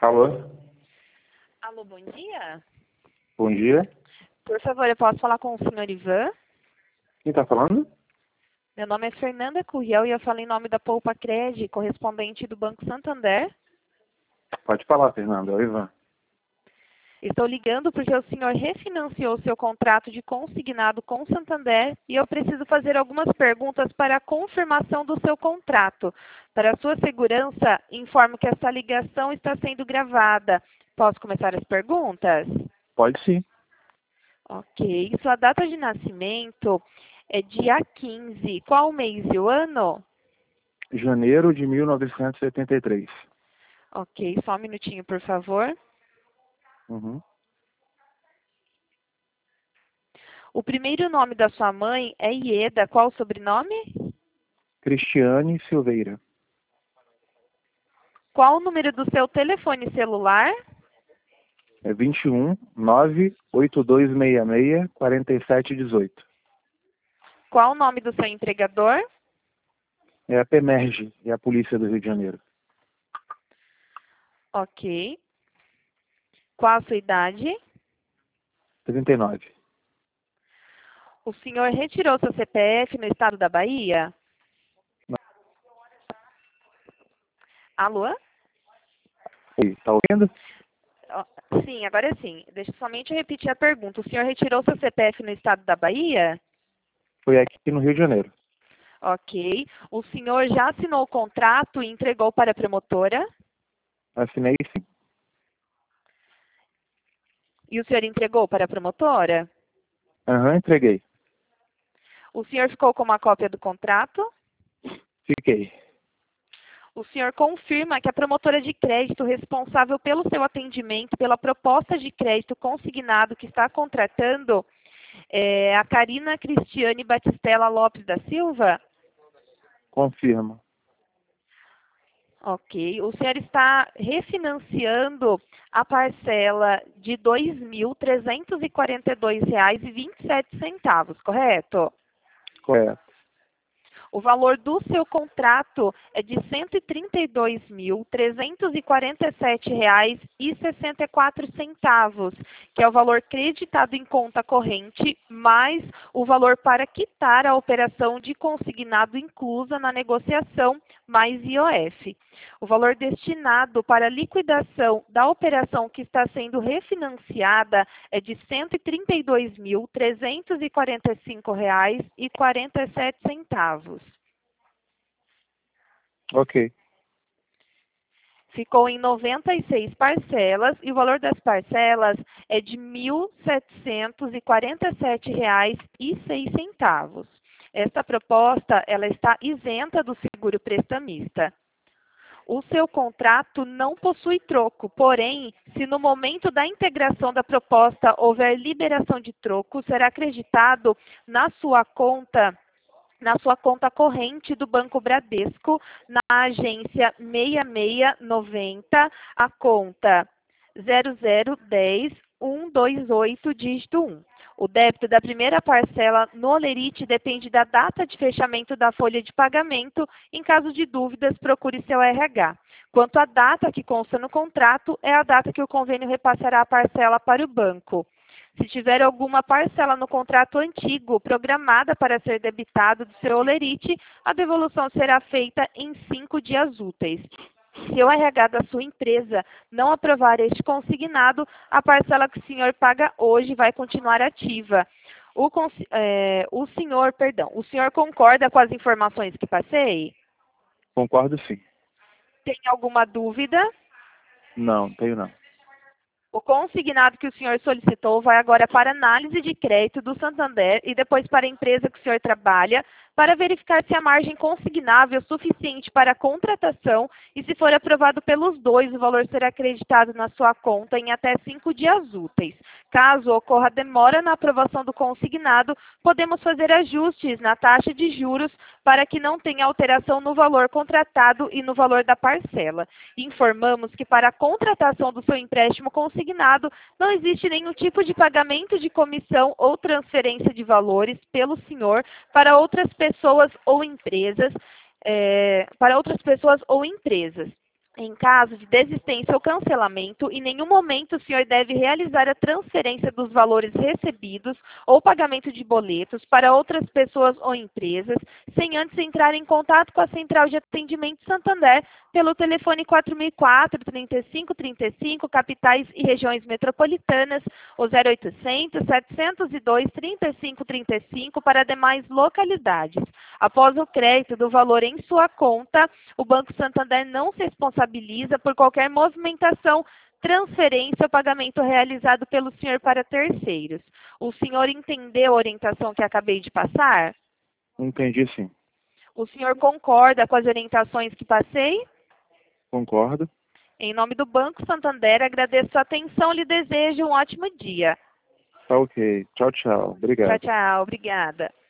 Alô? Alô, bom dia. Bom dia. Por favor, eu posso falar com o senhor Ivan? Quem está falando? Meu nome é Fernanda Curriel e eu falo em nome da Poupa Cred, correspondente do Banco Santander. Pode falar, Fernando. É o Ivan. Estou ligando porque o senhor refinanciou seu contrato de consignado com o Santander e eu preciso fazer algumas perguntas para a confirmação do seu contrato. Para sua segurança, informo que essa ligação está sendo gravada. Posso começar as perguntas? Pode sim. Ok. Sua data de nascimento é dia 15. Qual o mês e o ano? Janeiro de 1973. Ok. Só um minutinho, por favor. Uhum. O primeiro nome da sua mãe é Ieda. Qual o sobrenome? Cristiane Silveira. Qual o número do seu telefone celular? É 21 98266 4718. Qual o nome do seu empregador? É a PEMERGE, é a Polícia do Rio de Janeiro. Ok. Qual a sua idade? 39. O senhor retirou seu CPF no estado da Bahia? Alô? Está ouvindo? Sim, agora sim. Deixa somente eu repetir a pergunta. O senhor retirou seu CPF no estado da Bahia? Foi aqui no Rio de Janeiro. Ok. O senhor já assinou o contrato e entregou para a promotora? Assinei sim. E o senhor entregou para a promotora? Aham, entreguei. O senhor ficou com uma cópia do contrato? Fiquei. O senhor confirma que a promotora de crédito responsável pelo seu atendimento, pela proposta de crédito consignado que está contratando, é a Karina Cristiane Batistella Lopes da Silva? Confirmo. Ok. O senhor está refinanciando a parcela de R$ 2.342,27, correto? Correto. O valor do seu contrato é de R$ 132.347,64, que é o valor creditado em conta corrente, mais o valor para quitar a operação de consignado inclusa na negociação, mais IOF. O valor destinado para a liquidação da operação que está sendo refinanciada é de R$ 132.345,47. Ok. Ficou em 96 parcelas e o valor das parcelas é de R$ 1.747,06. Esta proposta ela está isenta do seguro prestamista. O seu contrato não possui troco, porém, se no momento da integração da proposta houver liberação de troco, será acreditado na sua conta corrente do Banco Bradesco, na agência 6690, a conta 0010128, dígito 1. O débito da primeira parcela no Olerite depende da data de fechamento da folha de pagamento. Em caso de dúvidas, procure seu RH. Quanto à data que consta no contrato, é a data que o convênio repassará a parcela para o banco. Se tiver alguma parcela no contrato antigo programada para ser debitado do seu Olerite, a devolução será feita em 5 dias úteis. Se o RH da sua empresa não aprovar este consignado, a parcela que o senhor paga hoje vai continuar ativa. O senhor concorda com as informações que passei? Concordo sim. Tem alguma dúvida? Não tenho não. O consignado que o senhor solicitou vai agora para análise de crédito do Santander e depois para a empresa que o senhor trabalha, para verificar se a margem consignável é suficiente para a contratação e, se for aprovado pelos dois, o valor será acreditado na sua conta em até 5 dias úteis. Caso ocorra demora na aprovação do consignado, podemos fazer ajustes na taxa de juros para que não tenha alteração no valor contratado e no valor da parcela. Informamos que para a contratação do seu empréstimo consignado não existe nenhum tipo de pagamento de comissão ou transferência de valores pelo senhor para outras pessoas ou empresas, Em caso de desistência ou cancelamento, em nenhum momento o senhor deve realizar a transferência dos valores recebidos ou pagamento de boletos para outras pessoas ou empresas, sem antes entrar em contato com a Central de Atendimento Santander pelo telefone 4004-3535, capitais e regiões metropolitanas, ou 0800-702-3535 para demais localidades. Após o crédito do valor em sua conta, o Banco Santander não se responsabiliza por qualquer movimentação, transferência ou pagamento realizado pelo senhor para terceiros. O senhor entendeu a orientação que acabei de passar? Entendi, sim. O senhor concorda com as orientações que passei? Concordo. Em nome do Banco Santander, agradeço a atenção e lhe desejo um ótimo dia. Tá ok. Tchau, tchau. Tchau, Obrigado. tchau. Obrigada.